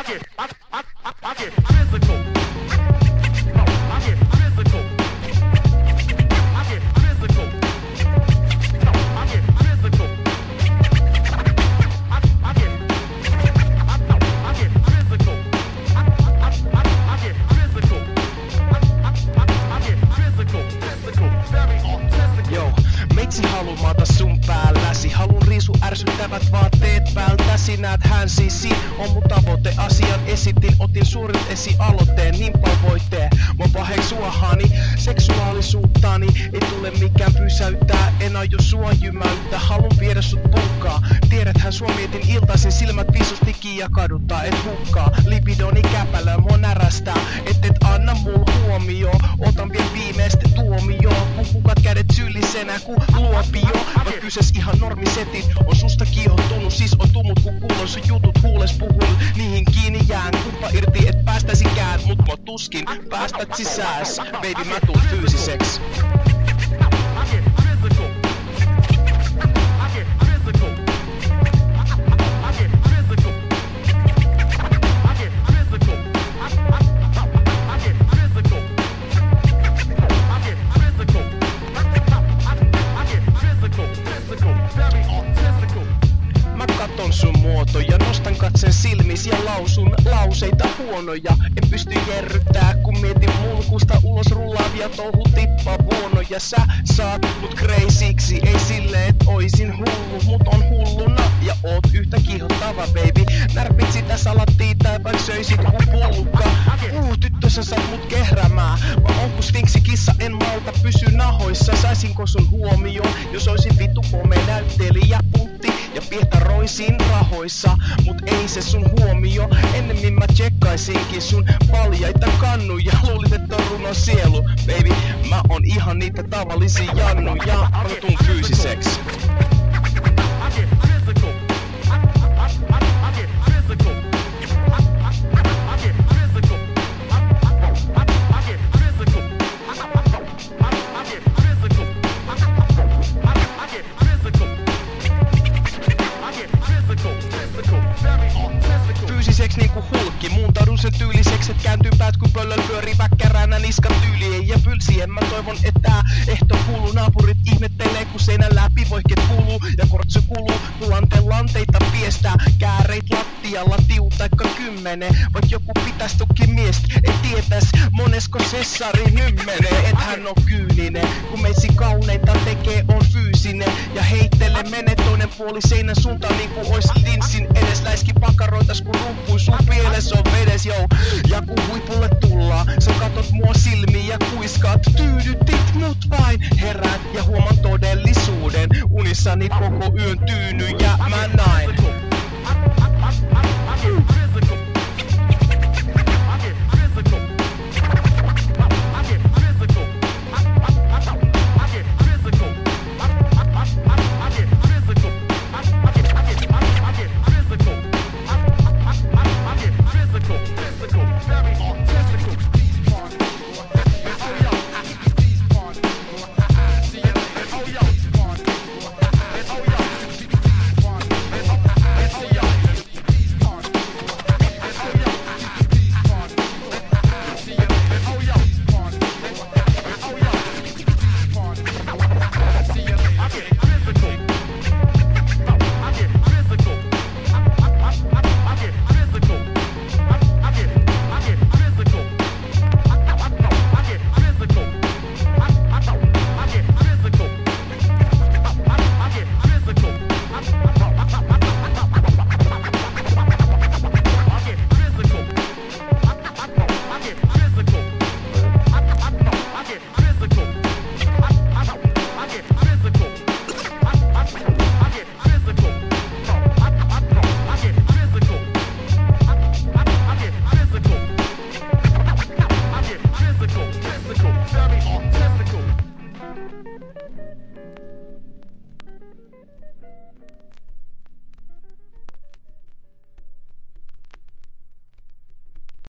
Halumata sun päälläsi. Halun riisu ärsyttävät vaatteet päältäsi. Näet hänsi, on mun tavoite. Asian esitin, otin suurin aloitteen. Niin voitteen, mä paheksuahani seksuaalisuuttani. Ei tule mikään pysäyttää, en aio sua jymäyttää. Halun viedä sut pukkaa. Tiedäthän sua mietin iltaisin, silmät viisustikin ja kaduttaa. Et hukkaa, libidoni käpälöä mua närästää. Et anna mul huomio, otan vielä viimeistä tuomio. Kun pukat kädet syyllisenä ku luopio. Vai kysees ihan normisetit, on susta kiihottunut. Siis on tumut kun kuulon sun jutut huules puhun. Niihin kiinni jään, kumpa irti et päästäisikään. Mut mä tuskin päästät sisääs. Baby mä tuun fyysiseks. Sun muotoja, nostan katsen silmis ja lausun lauseita huonoja. En pysty jerryttää kun mietin mulkusta ulos rullaavia touhu tippavuonoja. Sä saat mut crazyksi, ei silleen et oisin hullu. Mut on hulluna ja oot yhtä kiihottava baby. Närpit sitä salattia tai vaik söisit ku pullukka. Tyttö sä saat mut kehrämää. Mä oon ku sfinksi kissa, en malta pysy nahoissa. Saisinko sun huomioon, jos oisin vittu komea näyttelijä puntti ja piehtaroisin rahoissa, mut ei se sun huomio. Ennemmin mä tsekkaisinkin sun paljaita kannuja. Luulit et on runon sielu, baby. Mä oon ihan niitä tavallisia jannuja. Mä tuun fyysiseks. Fyysiseks niinku hulkki, muuntaudun sen tyyliseks, et kääntyy päät kun pöllön pyörii väkkäränä niskan tyyliin ja pylsien. Mä toivon, että tää ehto kuuluu. Naapurit ihmettelee kun seinän läpi voihket kuluu ja kortsu kuluu. Kulanteen lanteita piestää, kääreit lattialla tiutaikka 10. Vaik joku pitäis toki miestä, ei tietäis monesko sessari nymmenee. Et hän on kyyninen, kun meitsi kauneita tekee on fyysinen. Ja heittele mene toinen puoli seinän suuntaan niinku ois linssin edes. Läiski pakaroitas kun rumpuin sun pieles on vedes, joo. Ja kun huipulle tullaan, sä katot mua silmiin ja kuiskaat. Tyydytit mut vain, heräät ja huomaan todellisuuden. Unissani koko yön tyyny ja mä näin.